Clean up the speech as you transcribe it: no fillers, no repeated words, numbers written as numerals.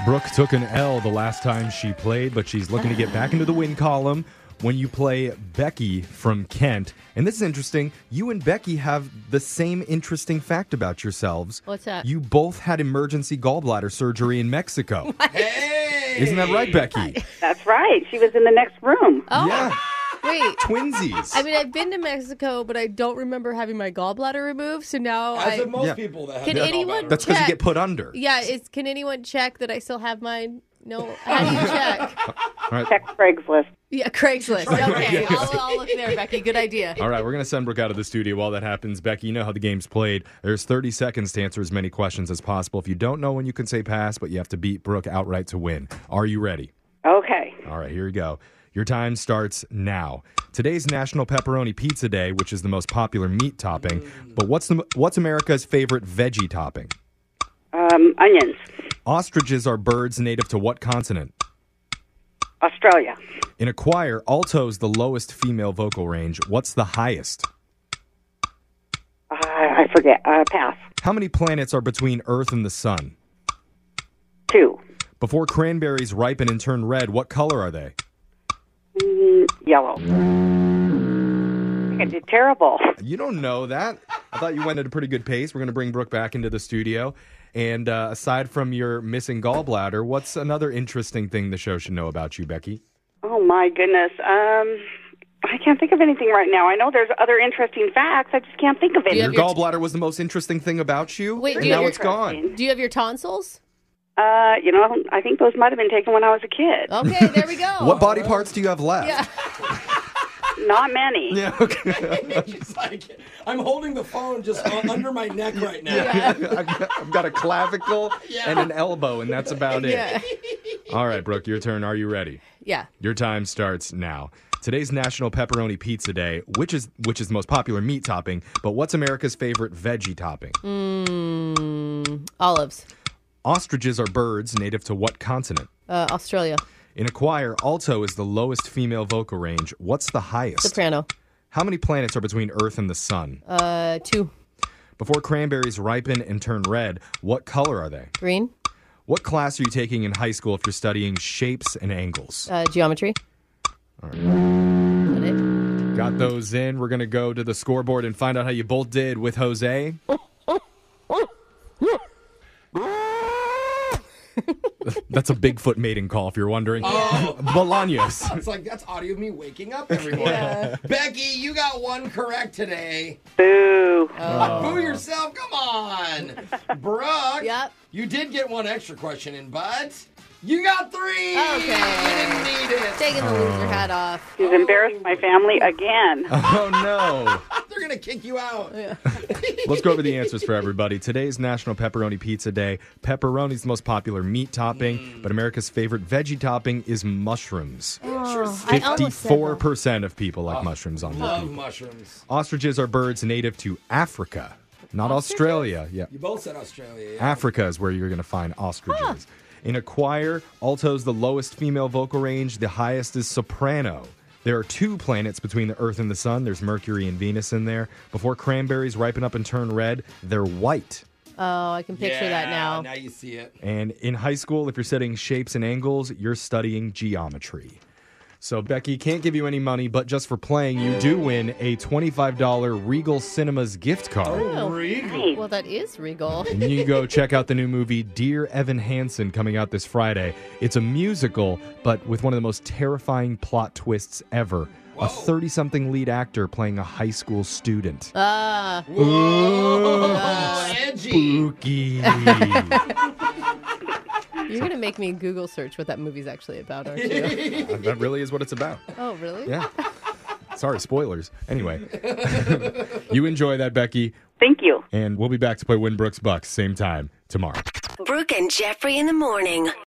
Brooke took an L the last time she played, but she's looking to get back into the win column when you play Becky from Kent. And this is interesting. You and Becky have the same interesting fact about yourselves. What's that? You both had emergency gallbladder surgery in Mexico. Hey! Isn't that right, Becky? That's right. She was in the next room. Oh, Yeah. wait. Twinsies. I mean, I've been to Mexico, but I don't remember having my gallbladder removed. So now As of most Yeah. people that have Can their anyone- gallbladder That's because you check. get put under. yeah. Can anyone check that I still have mine? No. How do you check? Check Craigslist. Yeah, Craigslist. Okay, Yeah. I'll look there, Becky. Good idea. All right, we're going to send Brooke out of the studio while that happens. Becky, you know how the game's played. There's 30 seconds to answer as many questions as possible. If you don't know when, you can say pass, but you have to beat Brooke outright to win. Are you ready? Okay. All right, here we go. Your time starts now. Today's National Pepperoni Pizza Day, which is the most popular meat topping. But what's America's favorite veggie topping? Onions. Ostriches are birds native to what continent? Australia. In a choir, alto's the lowest female vocal range. What's the highest? I forget. Pass. How many planets are between Earth and the Sun? 2. Before cranberries ripen and turn red, what color are they? Yellow. I did terrible. You don't know that. I thought you went at a pretty good pace. We're going to bring Brooke back into the studio. And aside from your missing gallbladder, what's another interesting thing the show should know about you, Becky? Oh, my goodness. I can't think of anything right now. I know there's other interesting facts. I just can't think of any. Your gallbladder was the most interesting thing about you? Wait, and do you now have it's gone. Do you have your tonsils? I think those might have been taken when I was a kid. Okay, there we go. What body parts do you have left? Yeah. Not many. Yeah, okay. She's like, I'm holding the phone just under my neck right now. I've got a clavicle and an elbow, and that's about it. Yeah. All right, Brooke, your turn. Are you ready? Yeah. Your time starts now. Today's National Pepperoni Pizza Day, which is the most popular meat topping, but what's America's favorite veggie topping? Olives. Ostriches are birds native to what continent? Australia. In a choir, alto is the lowest female vocal range. What's the highest? Soprano. How many planets are between Earth and the Sun? 2. Before cranberries ripen and turn red, what color are they? Green. What class are you taking in high school if you're studying shapes and angles? Geometry. All right. Is that it? Got those in. We're going to go to the scoreboard and find out how you both did with Jose. That's a Bigfoot mating call, if you're wondering. Oh. Bolaños. It's like, that's audio of me waking up every morning. Yeah. Becky, you got one correct today. Boo. Boo yourself. Come on. Brooke, Yep. you did get one extra question in, but you got 3. Okay. You didn't need it. Taking the loser hat off. She's embarrassed my family again. Oh, no. They're going to kick you out. Let's go over the answers for everybody. Today's National Pepperoni Pizza Day. Pepperoni's the most popular meat topping, but America's favorite veggie topping is mushrooms. I almost said that. 54% of people like mushrooms on Love repeat. mushrooms. Ostriches are birds native to Africa, not Australia. Yeah. You both said Australia. Yeah. Africa is where you're going to find ostriches. In a choir, alto's the lowest female vocal range. The highest is soprano. There are 2 planets between the Earth and the Sun. There's Mercury and Venus in there. Before cranberries ripen up and turn red, they're white. Oh, I can picture that now. Now you see it. And in high school, if you're studying shapes and angles, you're studying geometry. So, Becky, can't give you any money, but just for playing, you do win a $25 Regal Cinemas gift card. Oh. Regal. Well, that is regal. And you can go check out the new movie Dear Evan Hansen coming out this Friday. It's a musical, but with one of the most terrifying plot twists ever. A 30-something lead actor playing a high school student. Whoa. Edgy. Spooky. You're going to make me Google search what that movie's actually about, aren't you? That really is what it's about. Oh, really? Yeah. Sorry, spoilers. Anyway, you enjoy that, Becky, Thank you. and we'll be back to play Win Brooks Bucks same time tomorrow. Brooke and Jeffrey in the morning.